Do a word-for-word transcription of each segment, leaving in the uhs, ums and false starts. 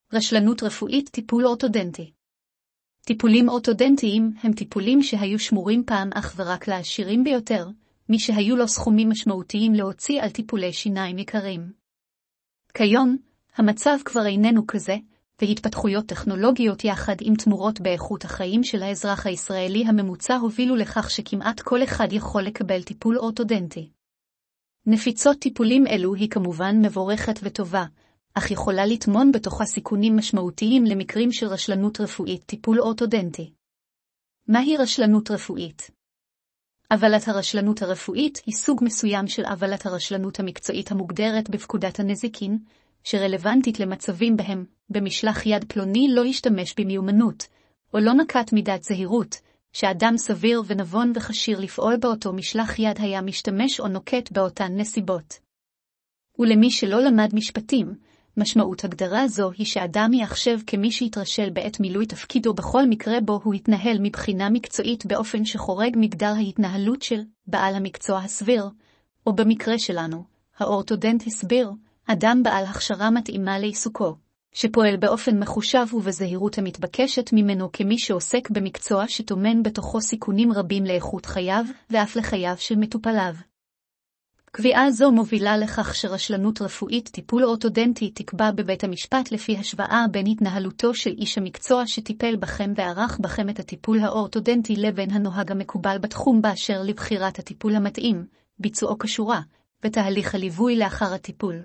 רשלנות רפואית, טיפול אורתודנטי. טיפולים אורתודנטיים הם טיפולים שהיו שמורים פעם אך ורק לעשירים ביותר, מי שהיו לו סכומים משמעותיים להוציא על טיפולי שיניים יקרים. כיום, המצב כבר איננו כזה, והתפתחויות טכנולוגיות יחד עם תמורות באיכות החיים של האזרח הישראלי הממוצע הובילו לכך שכמעט כל אחד יכול לקבל טיפול אורתודנטי. נפיצות טיפולים אלו היא כמובן מבורכת וטובה, אך יכולה לטמון בתוכה סיכונים משמעותיים למקרים של רשלנות רפואית, טיפול אורתודנטי. מהי רשלנות רפואית? עוולת הרשלנות הרפואית היא סוג מסוים של עוולת הרשלנות המקצועית המוגדרת בפקודת הנזיקין, שרלוונטית למצבים בהם, במשלח יד פלוני לא השתמש במיומנות, או לא נקט מידת זהירות, שאדם סביר ונבון וכשיר לפעול באותו משלח יד היה משתמש או נוקט באותן נסיבות. ולמי שלא למד משפטים, משמעות הגדרה זו היא שאדם יחשב כמי שהתרשל בעת מילוי תפקידו בכל מקרה בו הוא התנהל מבחינה מקצועית באופן שחורג מגדר ההתנהלות של בעל המקצוע הסביר, או במקרה שלנו, האורתודנט הסביר, אדם בעל הכשרה מתאימה לעיסוקו, שפועל באופן מחושב ובזהירות המתבקשת ממנו כמי שעוסק במקצוע שטומן בתוכו סיכונים רבים לאיכות חייו ואף לחייו של מטופליו. קביעה זו מובילה לכך שרשלנות רפואית, טיפול אורתודנטי, תקבע בבית המשפט לפי השוואה בין התנהלותו של איש המקצוע שטיפל בכם וערך בכם את הטיפול האורתודנטי לבין הנוהג המקובל בתחום באשר לבחירת הטיפול המתאים, ביצועו כשורה, ותהליך הליווי לאחר הטיפול.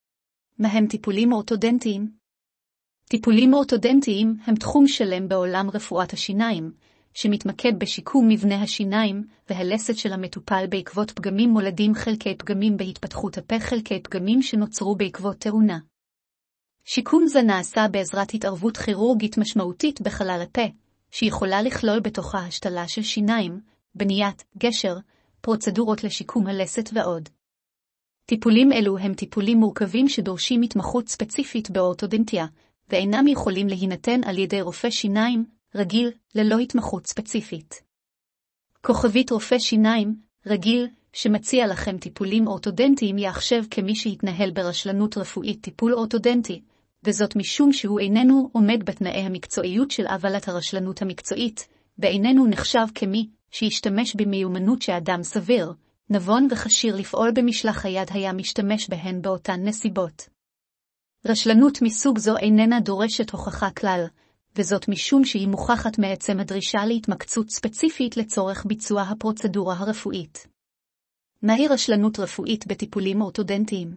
מהם טיפולים אורתודנטיים? טיפולים אורתודנטיים הם תחום שלם בעולם רפואת השיניים, שמתמקד בשיקום מבנה השיניים והלסת של המטופל בעקבות פגמים מולדים, חלקי פגמים בהתפתחות הפה, חלקי פגמים שנוצרו בעקבות תאונה. שיקום זה נעשה בעזרת התערבות כירורגית משמעותית בחלל הפה, שיכולה לכלול בתוכה השתלה של שיניים, בניית גשר, פרוצדורות לשיקום הלסת ועוד. טיפולים אלו הם טיפולים מורכבים שדורשים התמחות ספציפית באורתודנטיה, ואינם יכולים להינתן על ידי רופא שיניים רגיל ללא התמחות ספציפית. כוכבית רופא שיניים רגיל שמציע לכם טיפולים אורתודנטיים יחשב כמי שהתנהל ברשלנות רפואית, טיפול אורתודנטי, וזאת משום שהוא איננו עומד בתנאי המקצועיות של עוולת הרשלנות המקצועית, ואיננו נחשב כמי שישתמש במיומנות שאדם סביר, נבון וכשיר לפעול במשלח היד היה משתמש בהן באותן נסיבות. רשלנות מסוג זו איננה דורשת הוכחה כלל, וזאת משום שהיא מוכחת מעצם הדרישה להתמקצות ספציפית לצורך ביצוע הפרוצדורה הרפואית. מהי רשלנות רפואית בטיפולים אורתודנטיים?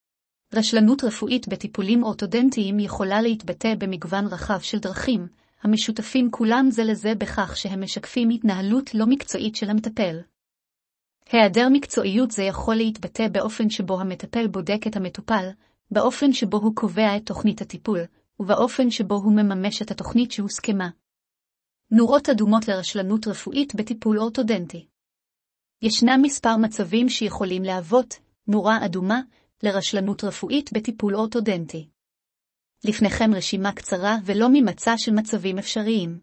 רשלנות רפואית בטיפולים אורתודנטיים יכולה להתבטא במגוון רחב של דרכים, המשותפים כולם זה לזה בכך שהם משקפים התנהלות לא מקצועית של המטפל. היעדר מקצועיות זה יכול להתבטא באופן שבו המטפל בודק את המטופל, באופן שבו הוא קובע את תוכנית הטיפול, ובאופן שבו הוא מממש את התוכנית שהוסכמה. נורות אדומות לרשלנות רפואית בטיפול אורתודנטי. ישנם מספר מצבים שיכולים להוות נורה אדומה לרשלנות רפואית בטיפול אורתודנטי. לפניכם רשימה קצרה ולא ממצע של מצבים אפשריים.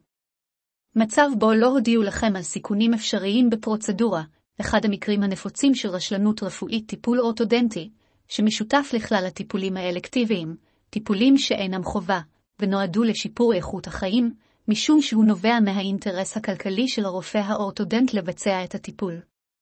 מצב בו לא הודיעו לכם על סיכונים אפשריים בפרוצדורה, אחד המקרים הנפוצים של רשלנות רפואית טיפול אורתודנטי, שמשותף לכלל הטיפולים האלקטיביים, טיפולים שאינם חובה, ונועדו לשיפור איכות החיים, משום שהוא נובע מהאינטרס הכלכלי של הרופא האורתודנט לבצע את הטיפול.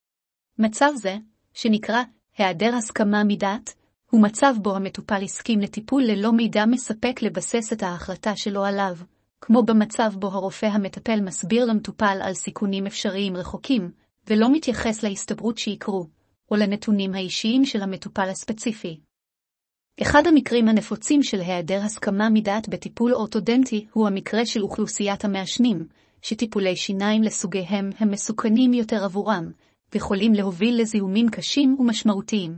מצב זה, שנקרא היעדר הסכמה מדעת, הוא מצב בו המטופל הסכים לטיפול ללא מידע מספק לבסס את ההחלטה שלו עליו, כמו במצב בו הרופא המטפל מסביר למטופל על סיכונים אפשריים רחוקים, ולא מתייחס להסתברות שיקרו, או לנתונים האישיים של המטופל הספציפי. אחד המקרים הנפוצים של היעדר הסכמה מדעת בטיפול אורתודנטי הוא המקרה של אוכלוסיית המעשנים, שטיפולי שיניים לסוגיהם הם מסוכנים יותר עבורם, ויכולים להוביל לזיהומים קשים ומשמעותיים.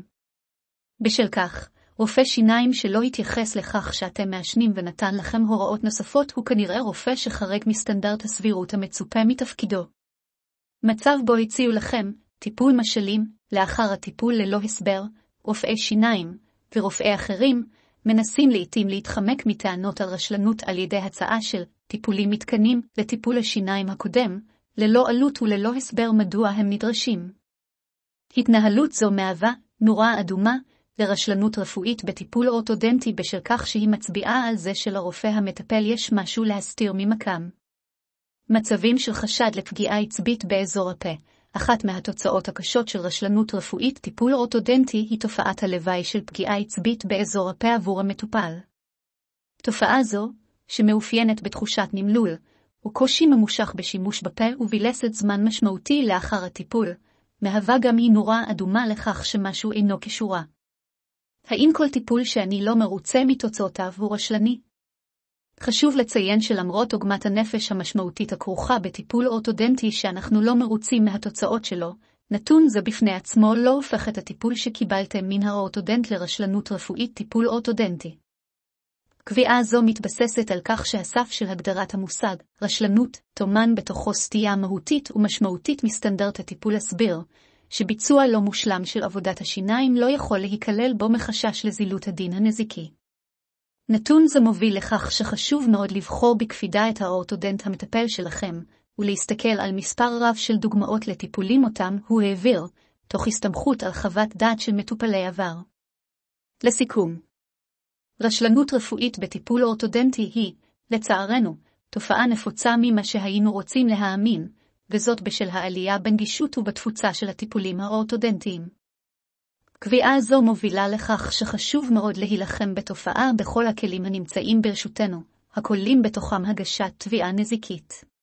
בשל כך, רופא שיניים שלא התייחס לכך שאתם מעשנים ונתן לכם הוראות נוספות הוא כנראה רופא שחרג מסטנדרט הסבירות המצופה מתפקידו. מצב בו הציעו לכם טיפול משלים, לאחר הטיפול ללא הסבר, רופאי שיניים ורופאי אחרים מנסים לעתים להתחמק מטענות על רשלנות על ידי הצעה של טיפולים מתקנים לטיפול השיניים הקודם, ללא עלות וללא הסבר מדוע הם נדרשים. התנהלות זו מהווה נורה אדומה, לרשלנות רפואית בטיפול אורתודנטי בשל כך שהיא מצביעה על זה שלרופא המטפל יש משהו להסתיר ממקם. מצבים של חשד לפגיעה עצבית באזור הפה. אחת מהתוצאות הקשות של רשלנות רפואית טיפול אורתודנטי היא תופעת הלוואי של פגיעה עצבית באזור הפה עבור המטופל. תופעה זו, שמאופיינת בתחושת נמלול, וקושי ממושך בשימוש בפה ובילסת זמן משמעותי לאחר הטיפול, מהווה גם היא נורה אדומה לכך שמשהו אינו כשורה. האם כל טיפול שאני לא מרוצה מתוצאותיו הוא רשלני? חשוב לציין שלמרות עוגמת הנפש המשמעותית הכרוכה בטיפול אורתודנטי שאנחנו לא מרוצים מהתוצאות שלו, נתון זה בפני עצמו לא הופך את הטיפול שקיבלתם מן האורתודנט לרשלנות רפואית טיפול אורתודנטי. קביעה זו מתבססת על כך שהסף של הגדרת המושג, רשלנות, טומן בתוכו סטייה מהותית ומשמעותית מסטנדרט הטיפול הסביר, שביצוע לא מושלם של עבודת השיניים לא יכול להיכלל בו מחשש לזילות הדין הנזיקי. נתון זה מוביל לכך שחשוב מאוד לבחור בקפידה את האורתודנט המטפל שלכם, ולהסתכל על מספר רב של דוגמאות לטיפולים אותם הוא העביר, תוך הסתמכות על חוות דעת של מטופלי עבר. לסיכום, רשלנות רפואית בטיפול אורתודנטי היא, לצערנו, תופעה נפוצה ממה שהיינו רוצים להאמין, וזאת בשל העלייה בנגישות ובתפוצה של הטיפולים האורתודנטיים. קביעה זו מובילה לכך שחשוב מאוד להילחם בתופעה בכל הכלים הנמצאים ברשותנו, הכוללים בתוכם הגשת תביעה נזיקית.